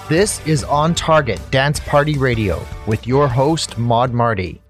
This is On Target Dance Party Radio with your host, Maud Marty.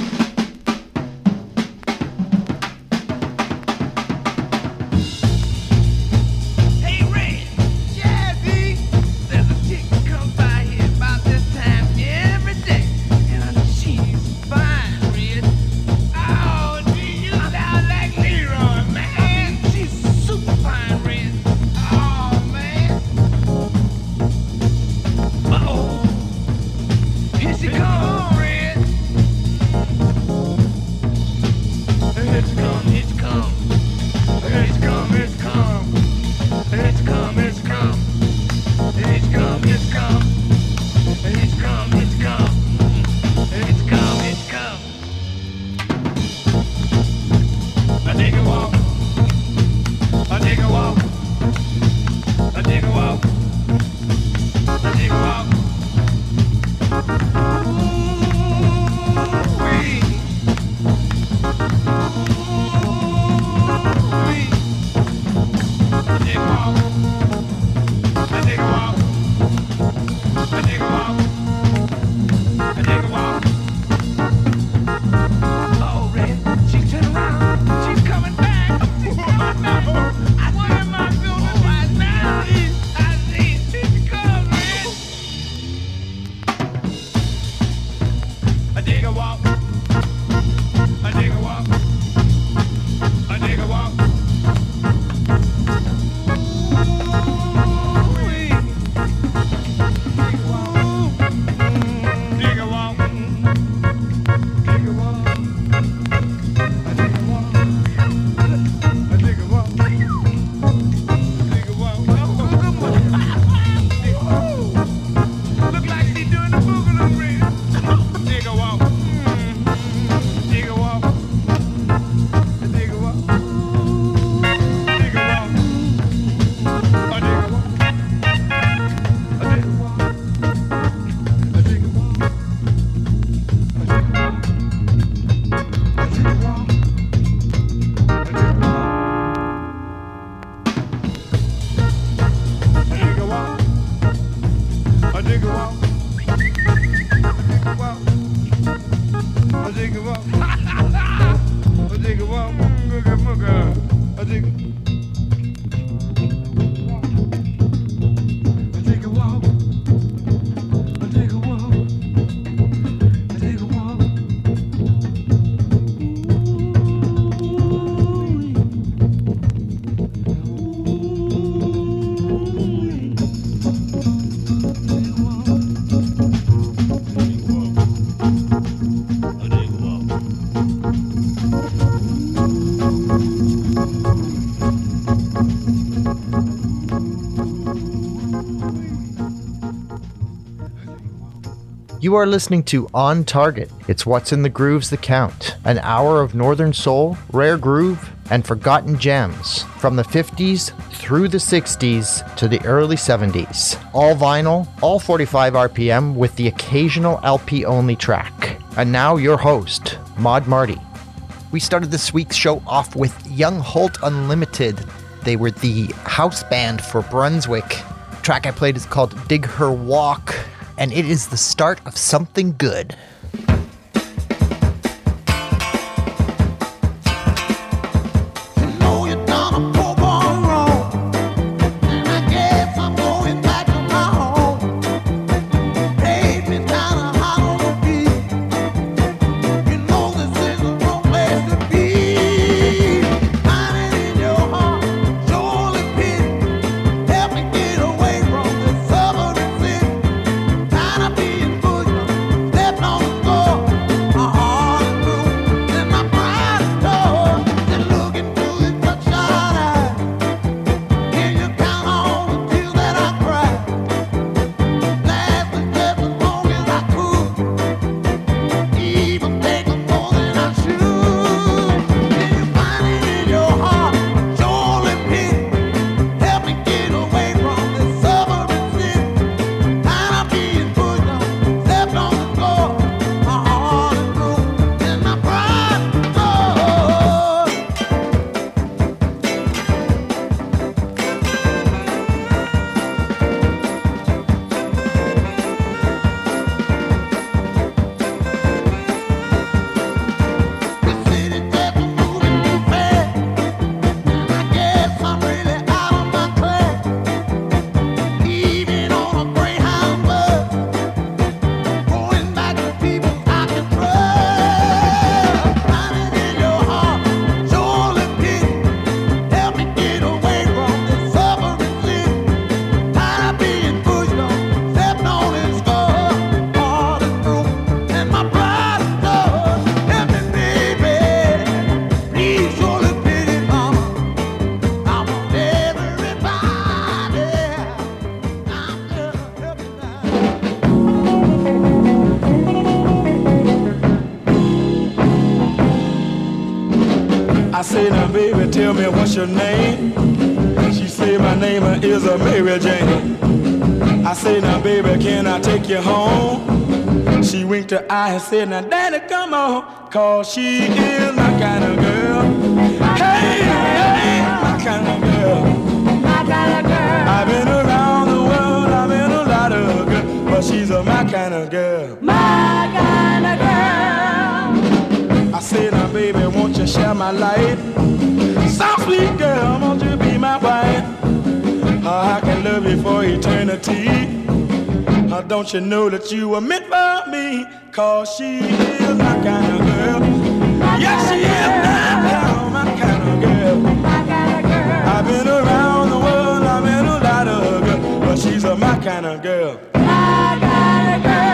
You are listening to On Target. It's what's in the grooves that count. An hour of Northern Soul, rare groove, and forgotten gems. From the 50s through the 60s to the early 70s. All vinyl, all 45 RPM with the occasional LP-only track. And now your host, Maud Marty. We started this week's show off with Young Holt Unlimited. They were the house band for Brunswick. The track I played is called Dig Her Walk. And it is the start of something good. Being pushed, step on say, now baby, tell me what's your name. She say, my name is Mary Jane. I say, now baby, can I take you home? She winked her eye and said, now daddy, come on, cause she is my kind of girl. Hey, hey, my kind of girl. My kind of girl. I've been around the world, I've been a lot of girls, but she's my kind of girl. My kind of girl. I said, now baby, won't you share my life? Soft sweet girl, won't you be my wife? I can love you for eternity. Don't you know that you were meant for me? Cause she is my kind of girl. Yes, she is my kind of girl. I've been around the world, I've been a lot of girls, but she's my kind of girl. My kind of girl.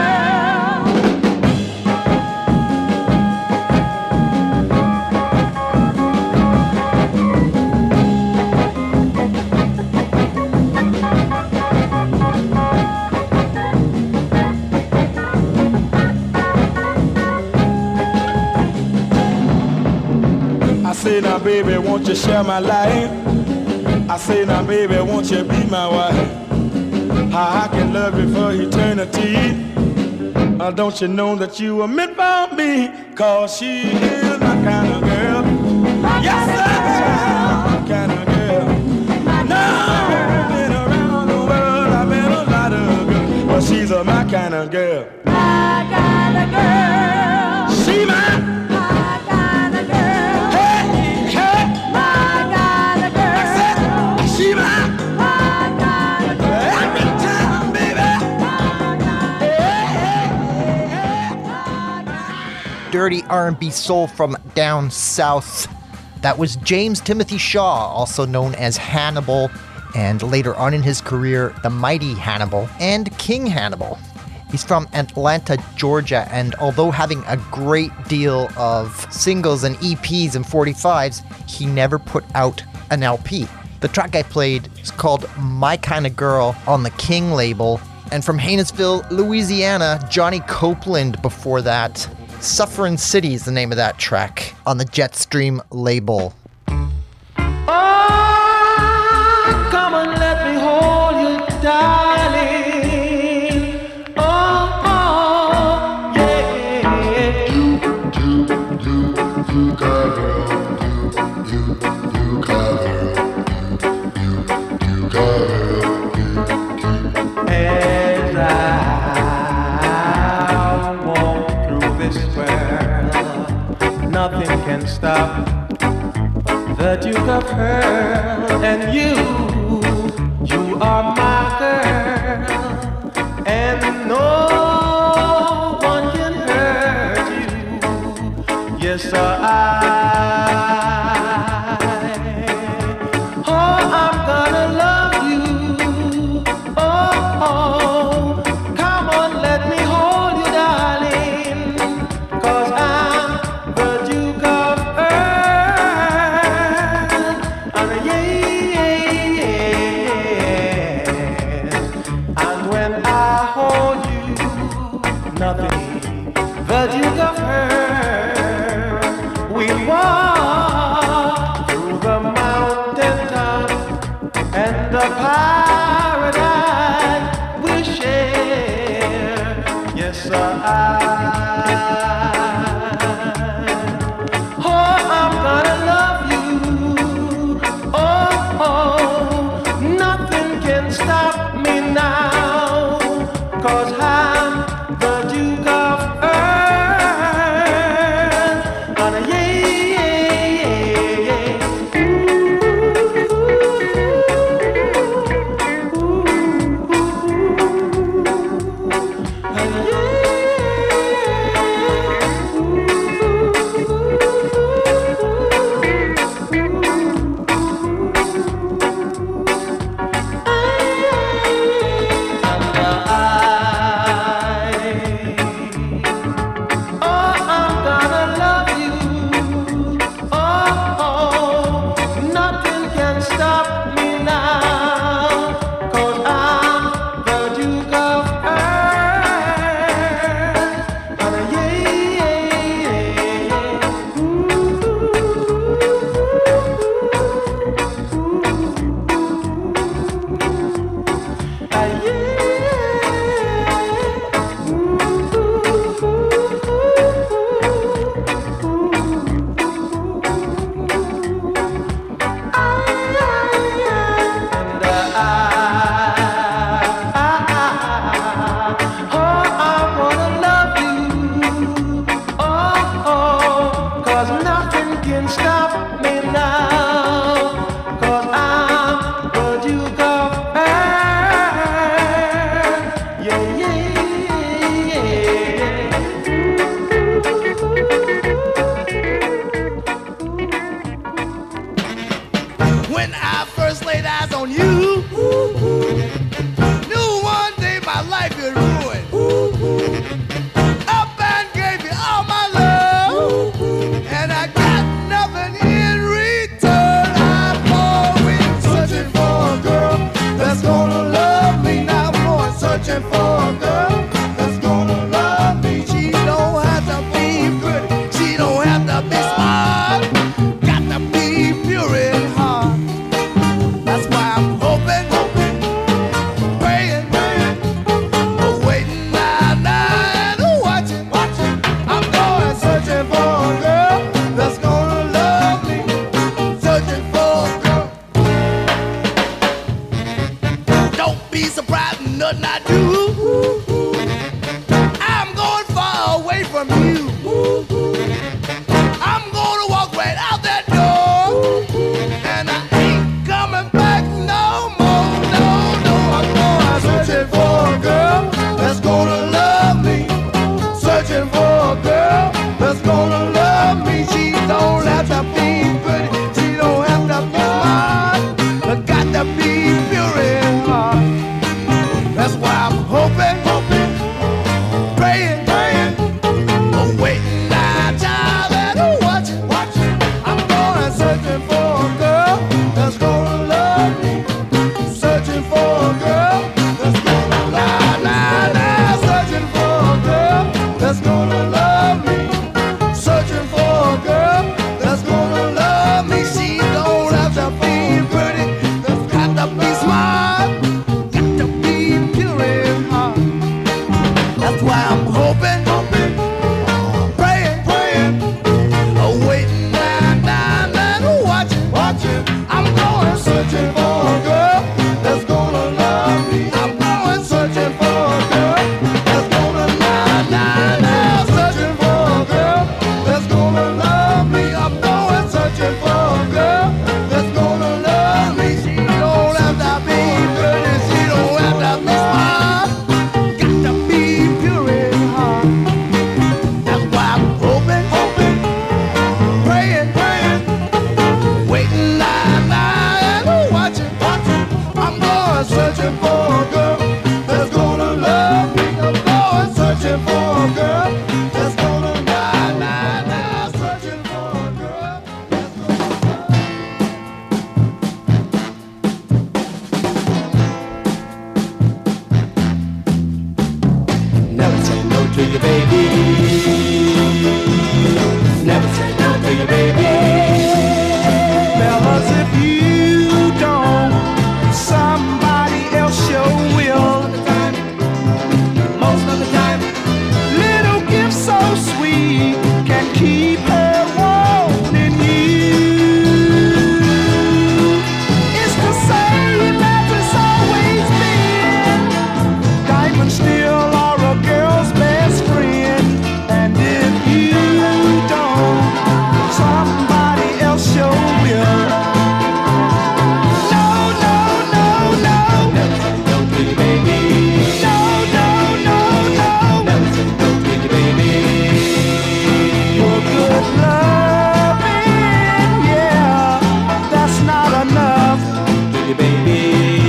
I say, now baby, won't you share my life? I say, now baby, won't you be my wife? How I can love you for eternity. Don't you know that you were meant for me? Cause she is my kind of girl. Yes, sir, my kind of girl. No, I've been around the world, I've been a lot of girls, but she's my kind of girl. My kind of girl. She my kind of girl. Hey, hey. My kind of girl. She my kind of girl. Every time, baby. Dirty R&B soul from down south. That was James Timothy Shaw, also known as Hannibal, and later on in his career, the Mighty Hannibal and King Hannibal. He's from Atlanta, Georgia, and although having a great deal of singles and EPs and 45s, he never put out an LP. The track I played is called My Kinda Girl on the King label, and from Haynesville, Louisiana, Johnny Copeland before that. Sufferin' City is the name of that track on the Jetstream label. Oh, come and let me hold you, darling. Oh, oh, yeah. You got her. You got her. You got her. As I walk through this world, nothing can stop the Duke of Pearl, and you are my girl, and no one can hurt you. Yes, sir, I'm gonna love you. Oh, come on, let me hold you, darling, 'cause I'm the Duke of Earth, and yeah, and when I hold you, nothing, the Duke of Earth, we walk through the mountain top and the paradise we share. Yes, sir, I'm gonna love you. Oh, nothing can stop me now, 'cause I'm the Duke of Earth. And I'm hoping, praying, waiting and watching. I'm going searching for a girl that's gonna love me. I'm going searching for a girl that's gonna searching for a girl that's gonna love me. I'm going searching for a girl that's gonna love me. She don't have to be pretty, she don't have to be smart. Got to be pure in heart. That's why I'm hoping, praying, waiting and watching. I'm going searching for a girl that's gonna love me. I'm going searching for a girl that's gonna searching for a girl that's gonna never say no to your baby. Never say no to your baby. Fellas, if you don't, somebody else sure will. Most of the time, little gifts so sweet can keep her wanting you. It's the same as it's always been. Diamonds still are a girl's best friend. And if you don't, somebody else sure will. No, no, no, no. Never say no to your baby. No, no, no, no. Never say no to your baby. For good loving, yeah, that's not enough to your baby.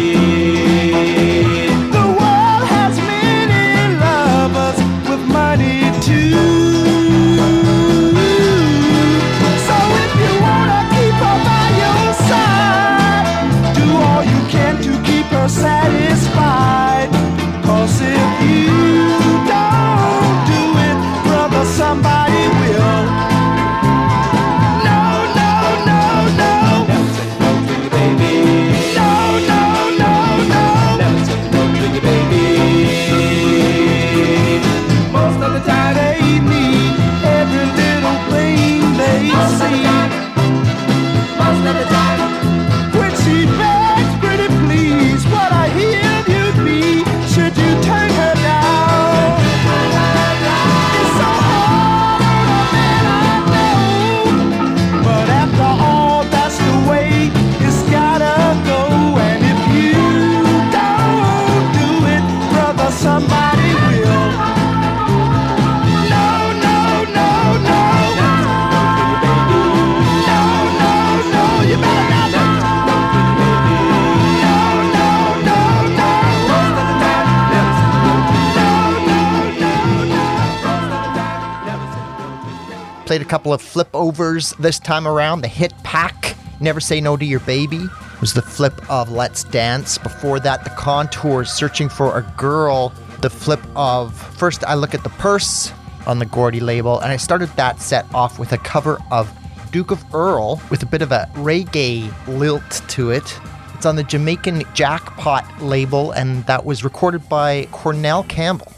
The world has many lovers with money too. So if you wanna keep her by your side, do all you can to keep her satisfied. 'Cause if you don't do it, brother, somebody will. No, no, no, no. Never say no to your baby. No, no, no, no. Never say no to your baby. Most of the time they need every little thing they see. Most of the time, when she begs, pretty please, what I hear you'd be, should you turn her down? It's so hard on a man, I know, but after all, that's the way it's gotta go. And if you don't do it, brother, somebody will. No, no, no, no. No, no, no, you better not. No, no, no, no. Most of the time, never say no. No, no, no, no. Most of the time, never say no. Played a couple of flip overs this time around. The hit pack, Never Say No to Your Baby, was the flip of Let's Dance. Before that, the Contours, Searching for a Girl, the flip of First I Look at the Purse on the Gordy label. And I started that set off with a cover of Duke of Earl with a bit of a reggae lilt to it. It's on the Jamaican Jackpot label, and that was recorded by Cornell Campbell.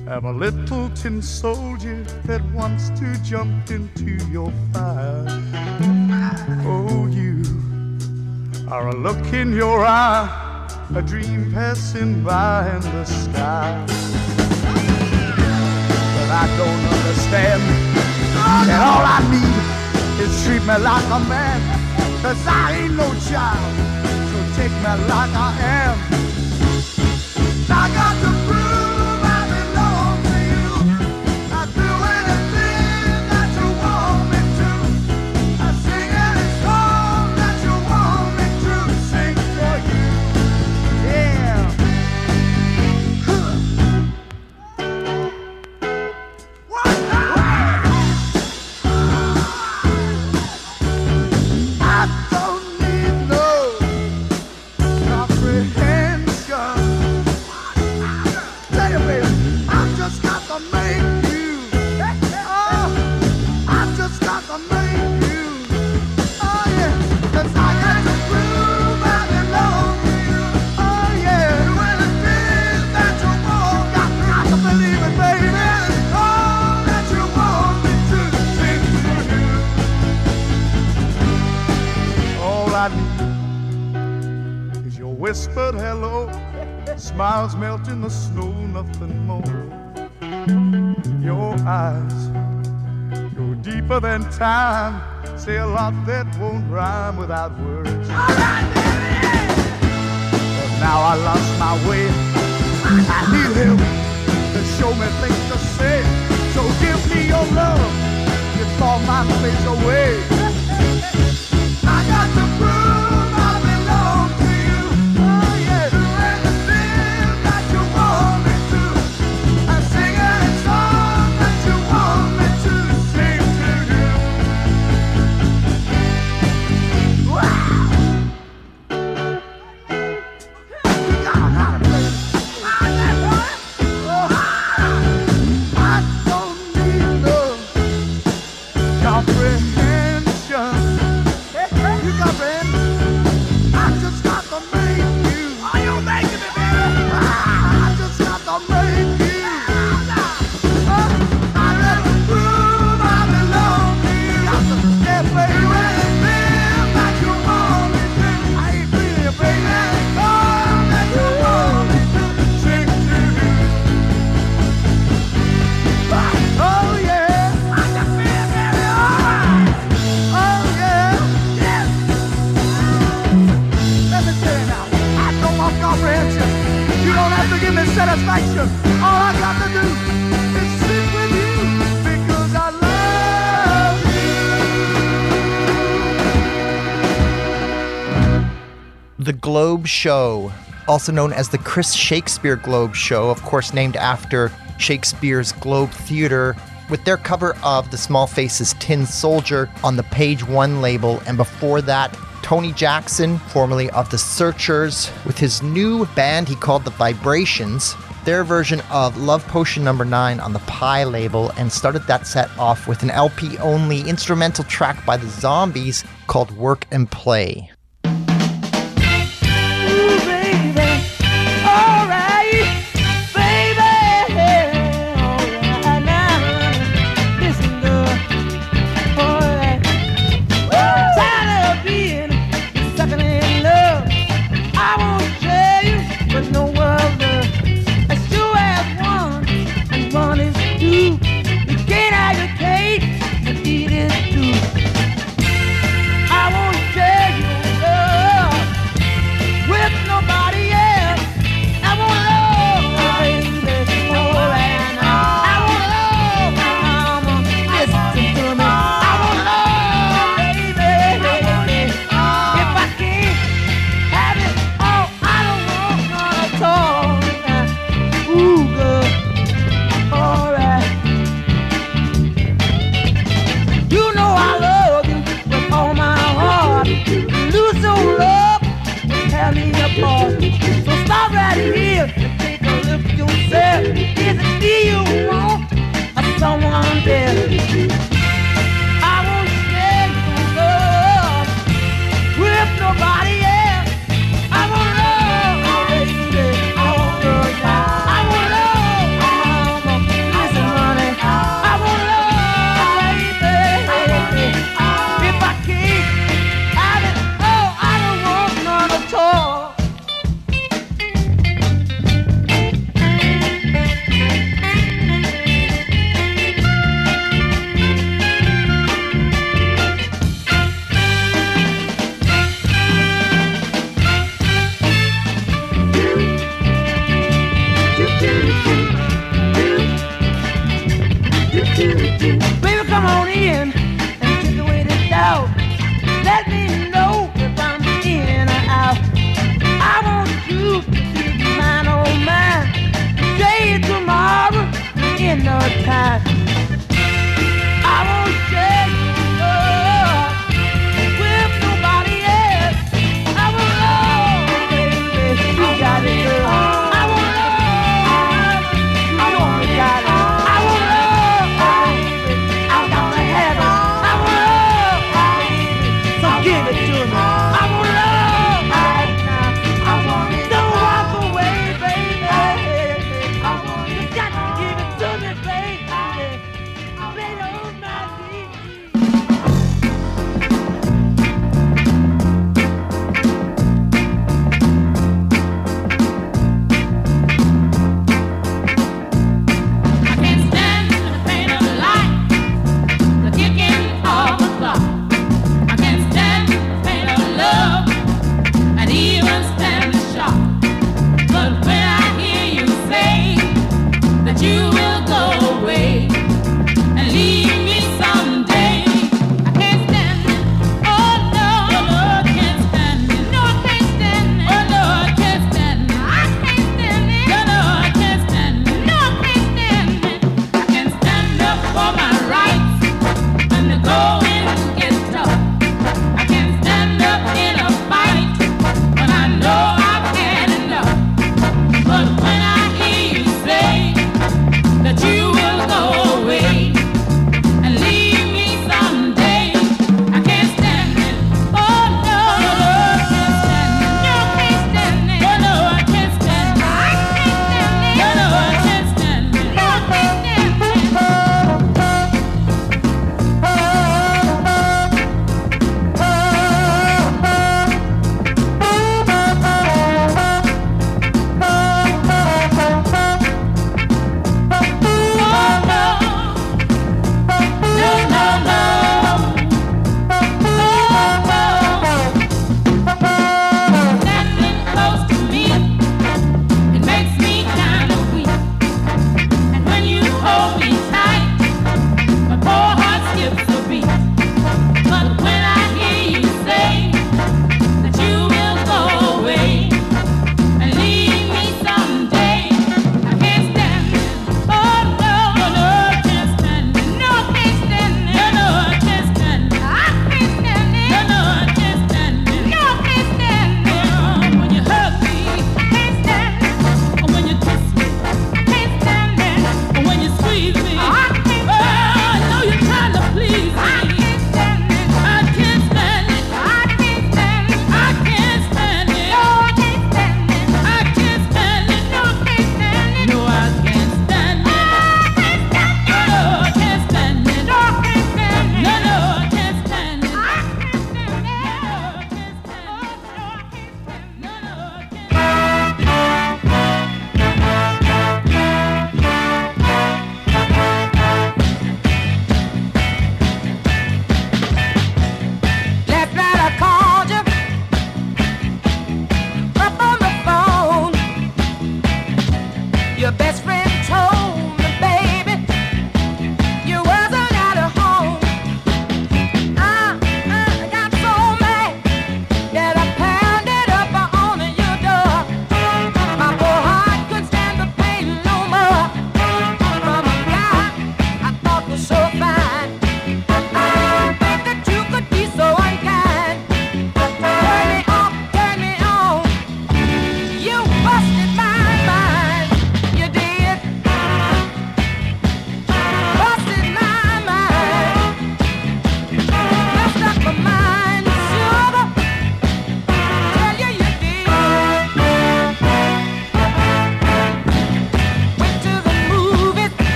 I'm a little tin soldier that wants to jump into your fire. Oh, you are a look in your eye, a dream passing by in the sky. But I don't understand, and all I need is treat me like a man, 'cause I ain't no child, so take me like I am. I got to prove I belong to you. I do anything that you want me to. I sing any song that you want me to sing for you. Yeah. What? I don't need no comprehension. Tell you, baby, I've just got to make you. Oh, I've just got to make you. Oh, yeah, 'cause I got to prove I belong to you. Oh, yeah, do anything that you want. Got to believe it, baby. All that you want me to sing to you. All I need is your whispered hello. Smiles melt in the snow, nothing more. Your eyes go deeper than time, say a lot that won't rhyme without words. All right, baby. But now I lost my way. I need help to show me things to say. So give me your love before my face away. I got to prove I belong to you. Oh, yeah. Do anything that you want me to. I sing any song that you want me to sing to you. Wow. You gotta play it. I don't need no comprehension. You comprehend? I just got to make you. Are you making me, baby? I just got to make you. I let you prove I belong to you. Got to get baby anything that you want me to. I ain't feeling, baby. All that you want me to sing to you. Oh yeah, I can feel baby, alright. Oh yeah, yes. Let me tell you now, I don't want comprehension. You don't have to give me satisfaction. All I got to do is sit with you because I love you. The Globe Show, also known as the Chris Shakespeare Globe Show, of course named after Shakespeare's Globe Theatre, with their cover of the Small Faces' Tin Soldier on the Page One label, and before that, Tony Jackson, formerly of The Searchers, with his new band he called The Vibrations, their version of Love Potion No. 9 on the Pie label, and started that set off with an LP-only instrumental track by the Zombies called Work and Play. Ooh, baby, all right, baby, all right now. Listen, girl, all right. Tired of being sucking in love. I won't tell you, but no other. As two as one, and one is two. You can't agitate, and eat is two. I won't tell you. time. I won't share your love with nobody else. I will love, baby, you got it, girl. I will love, you know you got it. I will love, baby, I got to have it. I will love, baby, so give it to me. I will love right now. I want it. Don't walk away, baby. I want it. You got to give it to me, baby.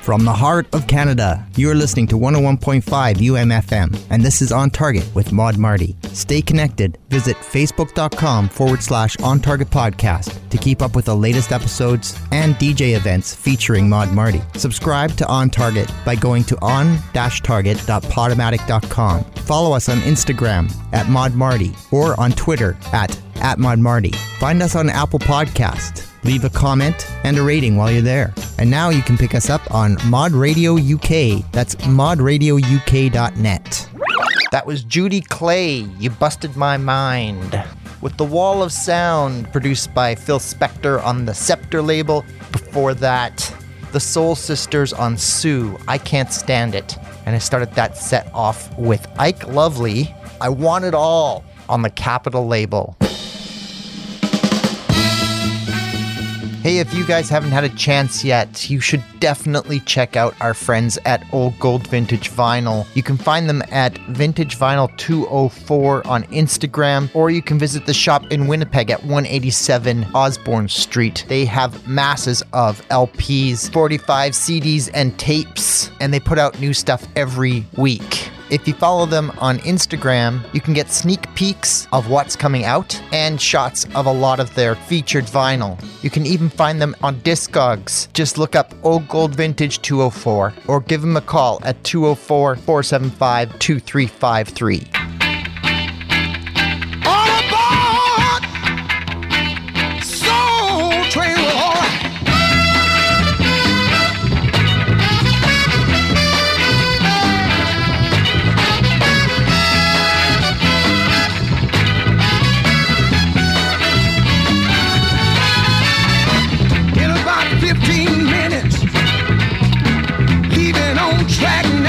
From the heart of Canada, you're listening to 101.5 UMFM, and this is On Target with Maud Marty. Stay connected. Visit facebook.com/On Target Podcast to keep up with the latest episodes and DJ events featuring Maud Marty. Subscribe to On Target by going to on-target.podomatic.com. Follow us on Instagram at Maud Marty or on Twitter at Maud Marty. Find us on Apple Podcast. Leave a comment and a rating while you're there. And now you can pick us up on Mod Radio UK. That's modradiouk.net. That was Judy Clay, You Busted My Mind, with The Wall of Sound, produced by Phil Spector on the Scepter label. Before that, The Soul Sisters on Sue, I Can't Stand It. And I started that set off with Ike Lovely, I Want It All, on the Capitol label. Hey, if you guys haven't had a chance yet, you should definitely check out our friends at Old Gold Vintage Vinyl. You can find them at Vintage Vinyl 204 on Instagram, or you can visit the shop in Winnipeg at 187 Osborne Street. They have masses of LPs, 45 CDs, and tapes, and they put out new stuff every week. If you follow them on Instagram, you can get sneak peeks of what's coming out and shots of a lot of their featured vinyl. You can even find them on Discogs. Just look up Old Gold Vintage 204 or give them a call at 204-475-2353. All aboard! Soul Train, all right. In about 15 minutes, leaving on track 9.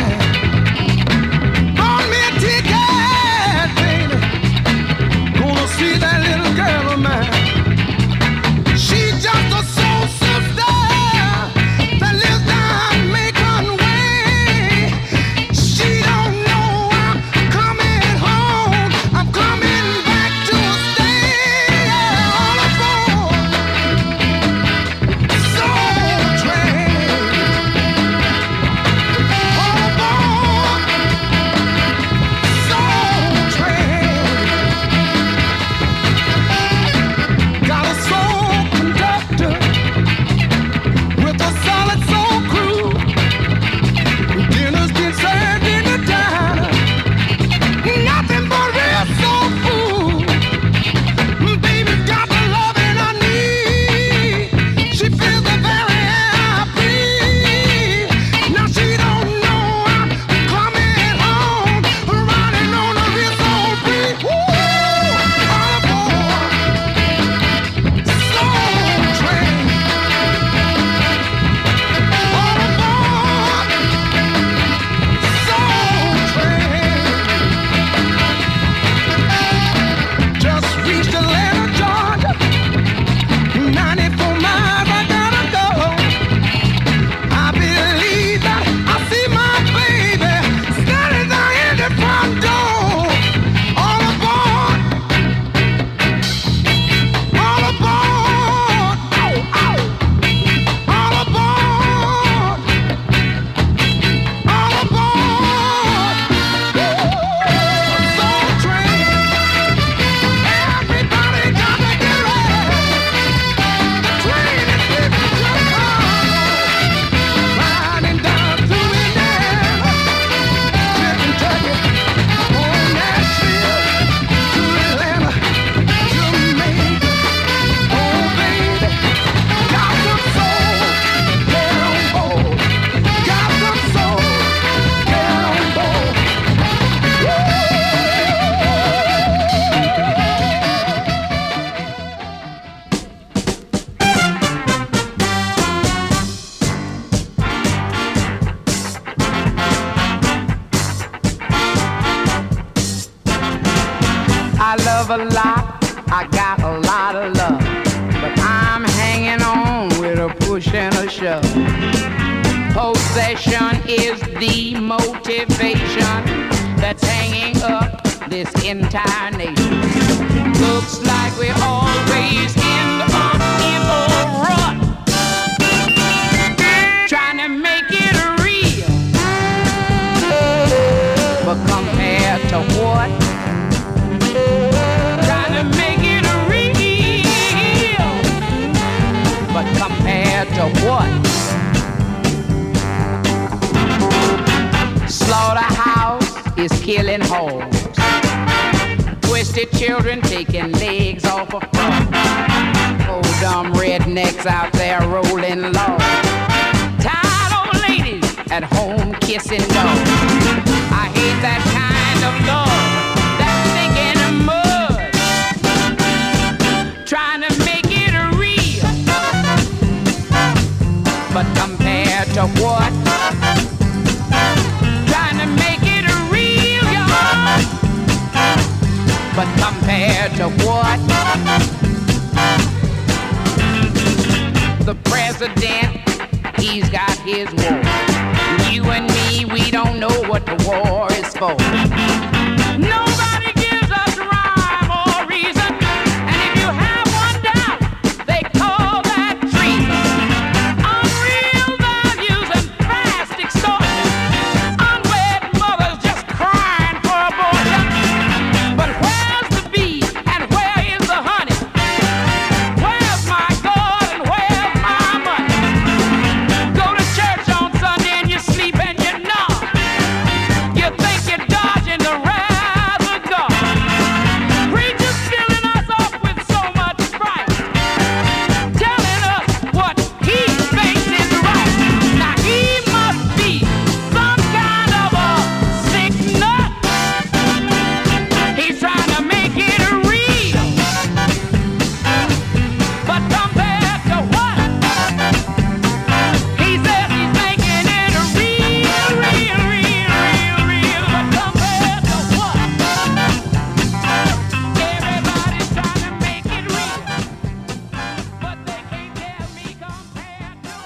Bought me a ticket, baby. Gonna see that little girl of mine. She's just a soul sister that lives down Macon Way. She don't know I'm coming home. I'm coming back to stay. All aboard Soul Train. All aboard Soul Train. Got a soul conductor with a solid soul crew. Dinner's been served in the diner. Nothing but real soul food. Baby's got the loving I need. She feels the very air I breathe. Now she don't know I'm coming home, riding on a real soul breeze. Woo! All aboard Soul Train. All aboard Soul Train. Just reached Atlanta, Georgia. 94 miles I gotta go. I believe that I see my baby standing there in the front door. All aboard. All aboard. Ow, ow. All aboard. All aboard. Soul Train. Everybody got to get ready. The train is leaving Chicago, riding down through Indiana, to Kentucky, on Nashville, to Atlanta, to Maine. Oh baby, got some soul, get on board. Got some soul, get on board. I love a lot, I got a lot of love, but I'm hanging on with a push and a shove. Possession is the motivation that's hanging up this entire nation. Looks like we always end up in a rut, trying to make is killing hoes. Twisted children taking legs off a front. Old dumb rednecks out there rolling low. Tired old ladies at home kissing dogs. I hate that kind of love that's thinking of mud. Trying to make it real, but compared to what? Trying to make it real, y'all, but compared to what? The president, he's got his war. You and me, we don't know what the war is for. Nobody gives us rhyme or reason, and if you have one doubt, they call that treason. Unreal values and fast extortion. Unwed mothers just crying for abortion. But where's the bee and where is the honey? Where's my God and where's my money? Go to church on Sunday and you sleep and you nod. You think you're dodging the wrath of God. Preachers filling us up with so much fright, telling us what he thinks is right. Now he must be some kind of a sick nut. He's trying to make it real, but compared to what? He says he's making it real, but compared to what? Everybody's trying to make it real, but they can't tell me compared to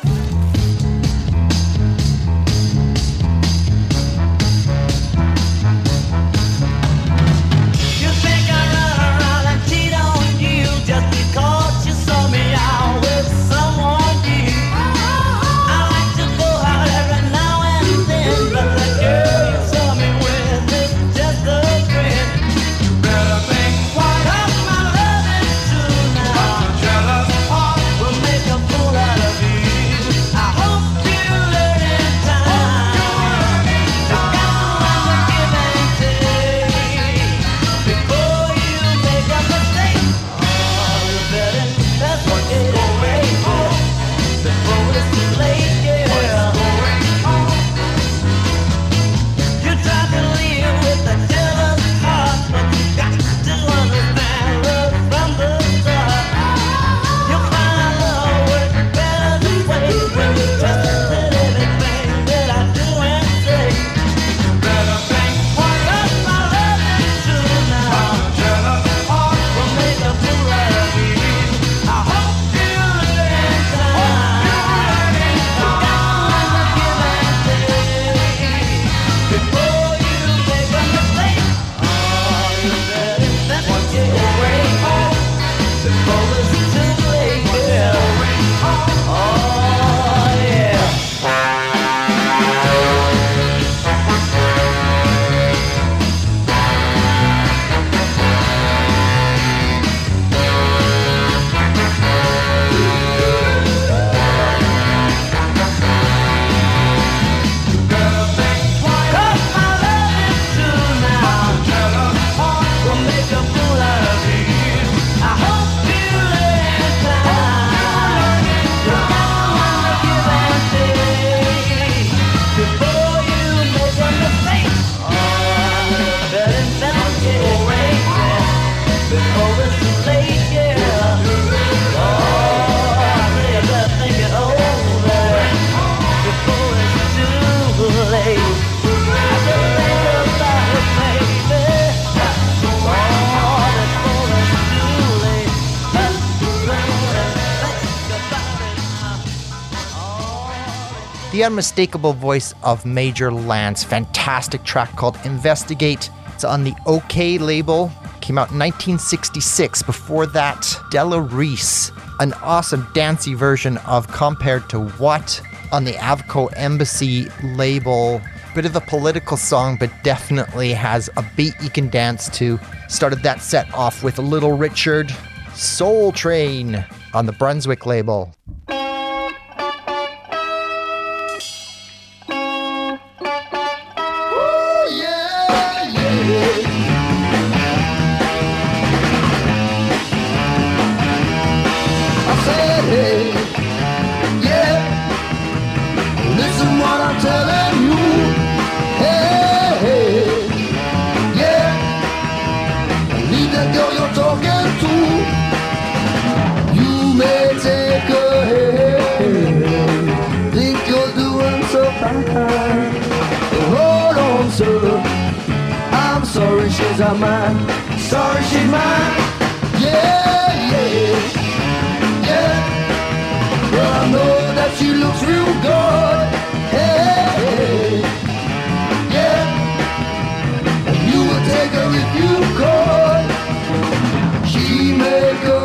You think I run around and cheat on you just because you saw me out with someone new? I like to go out every now and then, but the girl you saw me with is just a friend. Better think twice, 'cause my love is true now. I'm jealous heart will make a fool out of you. I hope you learn in time. You got to learn to give and take before you make a mistake. Oh, you better investigate it before it's too late, yeah. You try to live with a jealous heart, but you got to understand love from the start. You'll find love works better this way when you trust in everything that I do and say. Better think twice, 'cause my love is true now. I'm jealous heart will make a fool out of you. I hope you learn in time. You got to learn to give and take before you make a mistake. Oh, you better investigate it before it's too late, yeah. Oh, yeah. Cause my love is true now. Will make a fool out of you. I hope you learn in time. You gotta give and take before you make a mistake. Oh, better investigate it before it's too late, yeah. Oh, I really better think it over before it's too late. I better think about it, baby. Oh, before it's too late. Better think about it. The unmistakable voice of Major Lance. Fantastic track called Investigate. It's on the OK label. Came out in 1966. Before that, Della Reese. An awesome dancey version of Compared to What on the Avco Embassy label. Bit of a political song, but definitely has a beat you can dance to. Started that set off with Little Richard. Soul Train on the Brunswick label. Yeah. she's a man. Sorry, she's mine. Yeah, yeah, yeah. Well, I know that she looks real good. Hey, hey, yeah. And you would take her if you could. She may go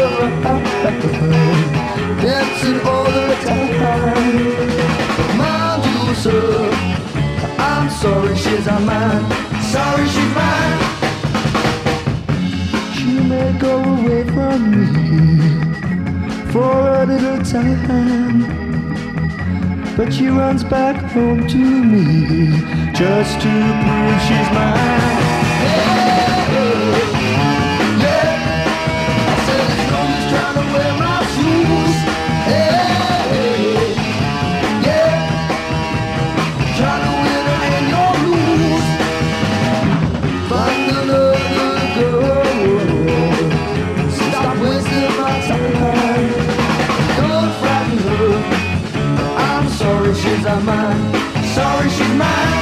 dancing all the time. Mind you, sir, I'm sorry she's a man. Sorry she's mine. She may go away from me for a little time, but she runs back home to me just to prove she's mine. Yeah, yeah. I said as long as trying to wear my shoes. Yeah, yeah. Trying to win her and you'll lose. Find another girl. Stop wasting my time. Don't frighten her. I'm sorry she's a man. Sorry she's mine.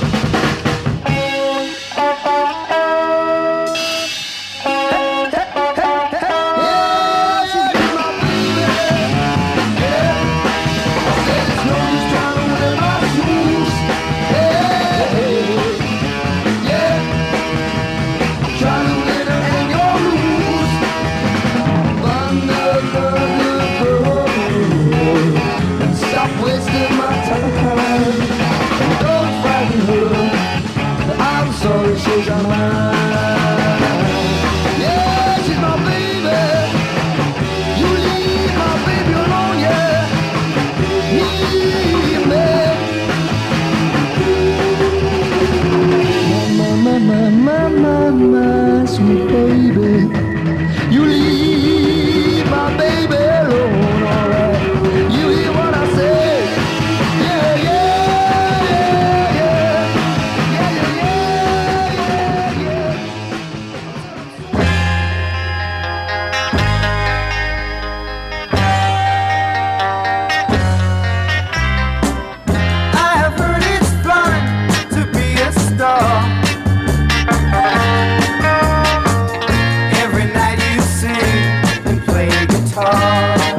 She's a man. Yeah, she's my baby. You leave my baby alone, yeah. Leave me. My, sweet baby. You leave my baby alone, alright. You hear what I say? Yeah, yeah, yeah, yeah. Yeah, yeah, yeah. I have heard it's fun to be a star. Every night you sing and play guitar.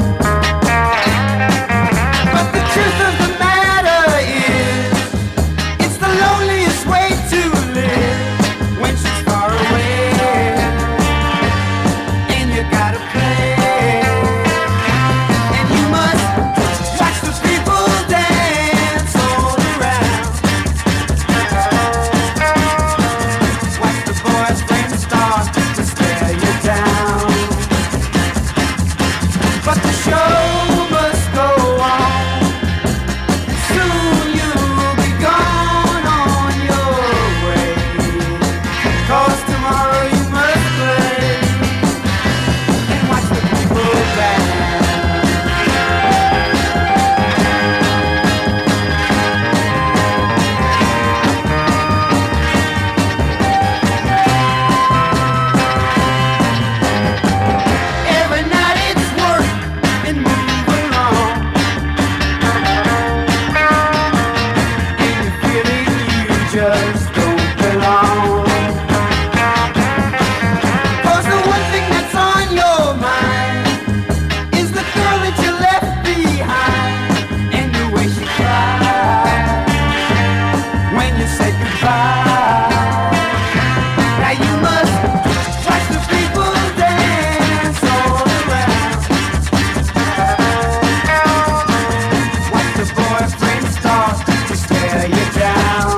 But the truth of the matter is, it's the loneliest way to live when she's far away. And you gotta play. And you must watch the people dance all around. Watch the boys' friends start to stare you down. But the show must go on. Soon you'll be gone on your way. 'Cause tomorrow you must play and watch the people dance. Every night it's work and move along. And you feel it, you just don't belong. 'Cause the one thing that's on your mind is the girl that you left behind. And the way she cried when you said goodbye. Now you must watch the people dance all around. Watch the boyfriend start to stare you down.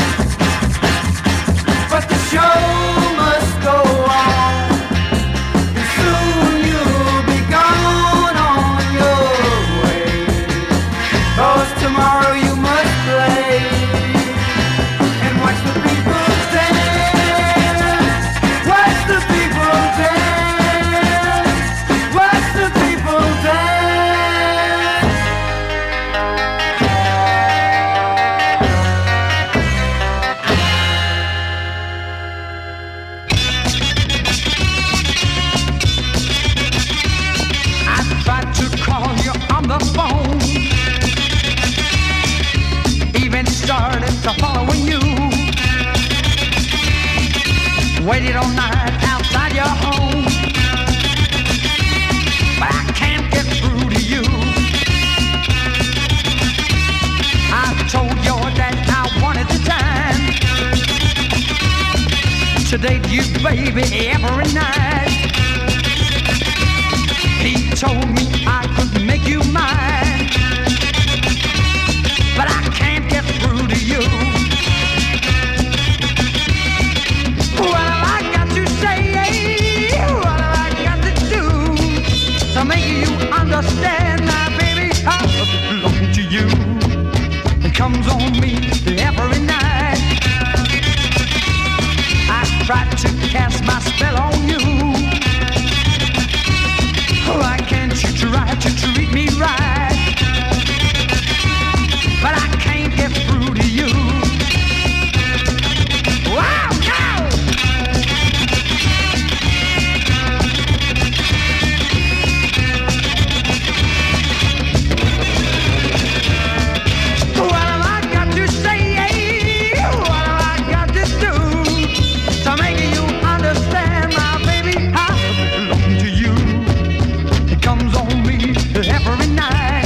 But the show must go on. And soon you'll be gone on your way. 'Cause tomorrow you must play and watch the people dance. Watch the people dance. Watch the people dance. I tried to call you on the phone. waited all night outside your home. But I can't get through to you. I told your dad I wanted the time to date you, baby, every night. He told me I could make you mine, but I can't get through to you. What have I got to say? What have I got to do to make you understand, my baby, I belong to you? It comes on me every night. I tried to cast my spell on you. Why can't you try to treat me right? But I can't get through to you. Wow, no! What have I got to say? What have I got to do to make you understand, my baby, I belong to you? It comes on me every night.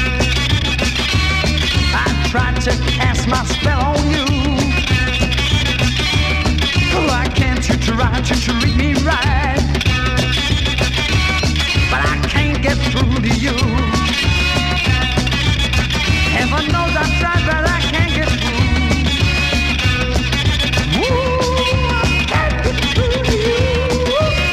I tried to cast my spell on you. Why can't you try to treat me right? But I can't get through to you. Heaven knows I've tried, but I can't get through. Ooh, I can't get through to you.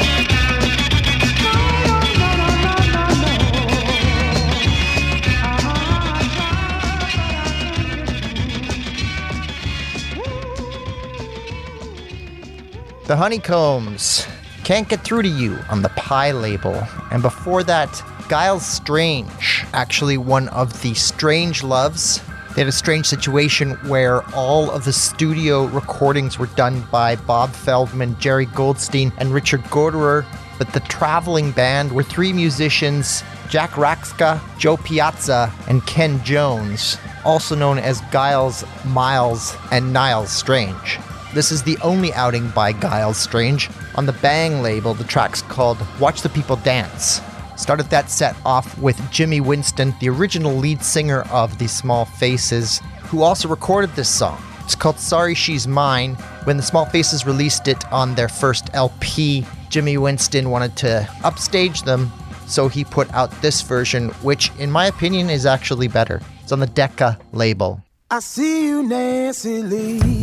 The Honeycombs, Can't Get Through to You on the Pie label. And before that, Giles Strange, actually one of the Strange Loves. They had a strange situation where all of the studio recordings were done by Bob Feldman, Jerry Goldstein, and Richard Goderer, but the traveling band were three musicians, Jack Raxka, Joe Piazza, and Ken Jones, also known as Giles, Miles, and Niles Strange. This is the only outing by Giles Strange. On the Bang label, the track's called Watch the People Dance. Started that set off with Jimmy Winston, the original lead singer of the Small Faces, who also recorded this song. It's called Sorry She's Mine. When the Small Faces released it on their first LP, Jimmy Winston wanted to upstage them, so he put out this version, which in my opinion is actually better. It's on the Decca label. I see you, Nancy Lee.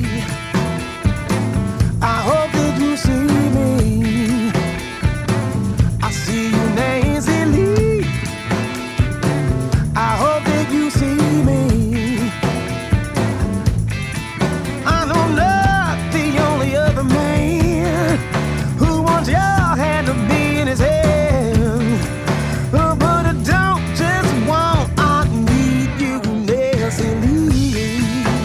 I hope that you see me. I see you, Nancy Lee. I hope that you see me. I know not the only other man who wants your hand to be in his hand. But I don't just want, I need you, Nancy Lee.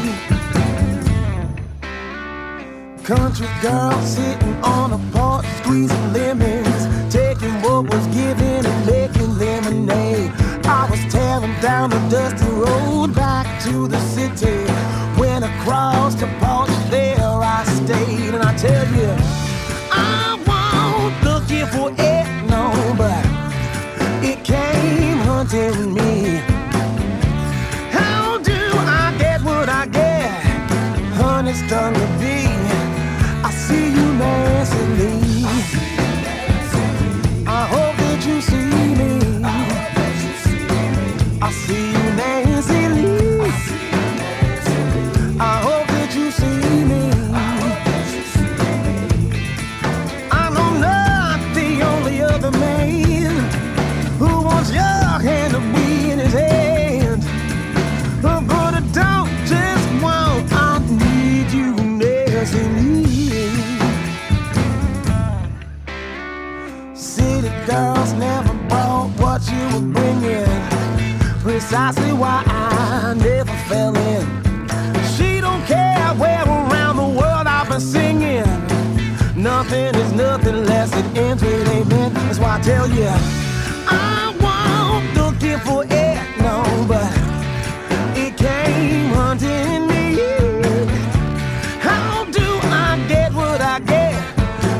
Country girl sitting on a porch, squeezing lemons, taking what was given and making lemonade. I was tearing down the dusty road back to the city. When I crossed the porch, there I stayed. And I tell you, I won't looking for it, no, but it came hunting me. How do I get what I get? Honey's done to be. I see you, Nancy Lee. I hope that you see me. I see you, Nancy Lee. I hope that you see me. I know not the only other man who wants your hand to be in his hand. But I don't just want, I need you, Nancy Lee. City girls never brought what you were bringing. Precisely why I never fell in. She don't care where around the world I've been singing. Nothing is nothing less than entertainment. That's why I tell you, I won't looking for it, no, but it came hunting me. How do I get what I get?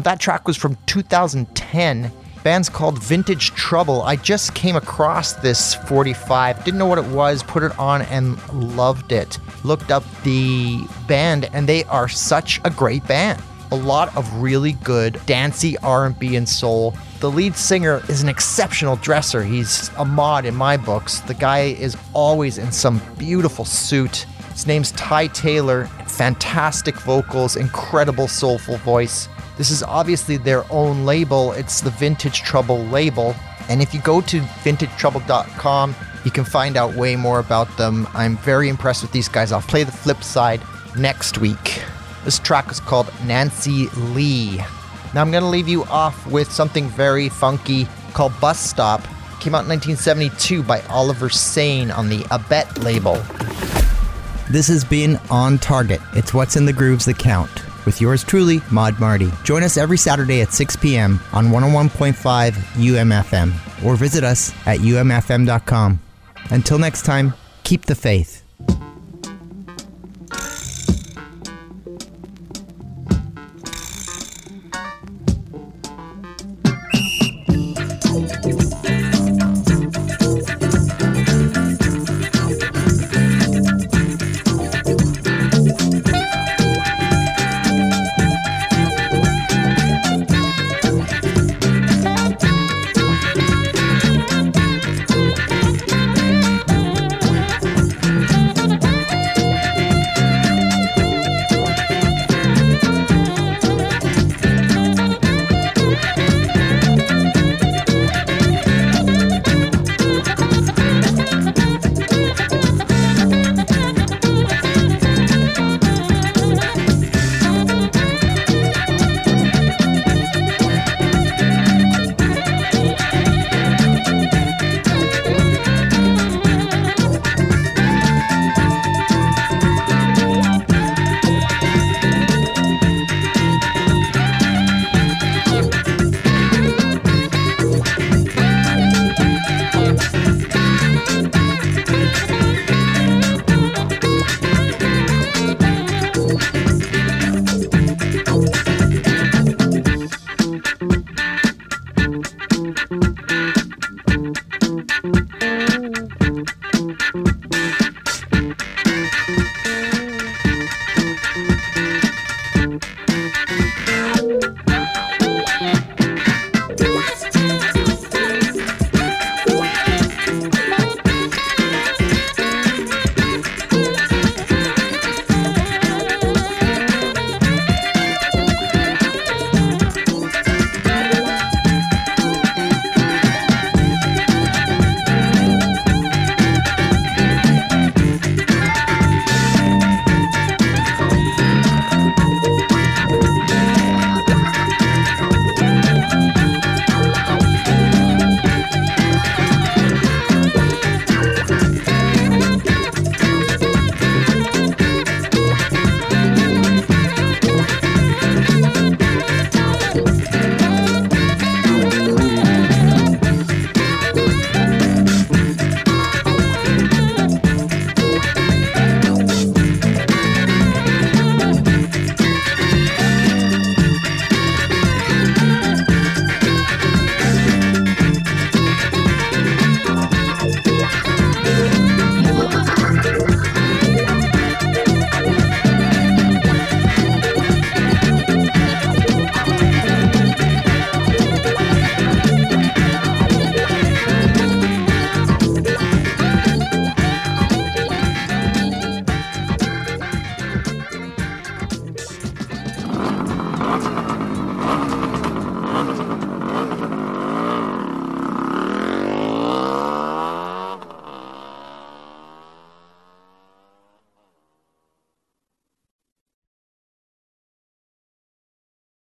Now, that track was from 2010. Band's called Vintage Trouble. I just came across this 45, didn't know what it was, put it on and loved it. Looked up the band and they are such a great band. A lot of really good dancey R&B and soul. The lead singer is an exceptional dresser. He's a mod in my books. The guy is always in some beautiful suit. His name's Ty Taylor. Fantastic vocals, incredible soulful voice. This is obviously their own label. It's the Vintage Trouble label. And if you go to vintagetrouble.com, you can find out way more about them. I'm very impressed with these guys. I'll play the flip side next week. This track is called Nancy Lee. Now I'm going to leave you off with something very funky called Bus Stop. Came out in 1972 by Oliver Sane on the Abet label. This has been On Target. It's what's in the grooves that count. With yours truly, Maud Marty. Join us every Saturday at 6 p.m. on 101.5 UMFM or visit us at umfm.com. Until next time, keep the faith.